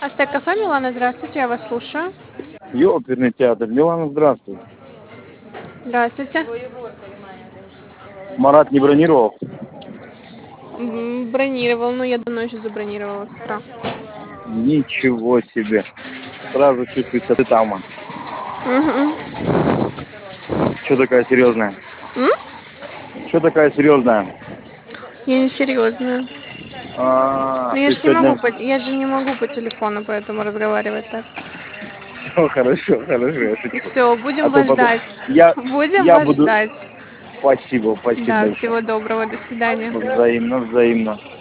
Астек кафе, Милана, здравствуйте, я вас слушаю. Оперный театр. Милана, здравствуй. Здравствуйте. Марат не бронировал? Бронировал, но я давно еще забронировала с утра. Ничего себе. Сразу чувствуется, ты там. Мгм. Что такая серьезная? М? Что такая серьезная? Я не серьезная. Но Ты сегодня... я же не могу по телефону, поэтому разговаривать так. Все хорошо, хорошо, я шучу. Все, А будем то вас потом... ждать. Я, Будем я вас буду... ждать. Спасибо Да, большое. всего доброго, до свидания. Взаимно, взаимно.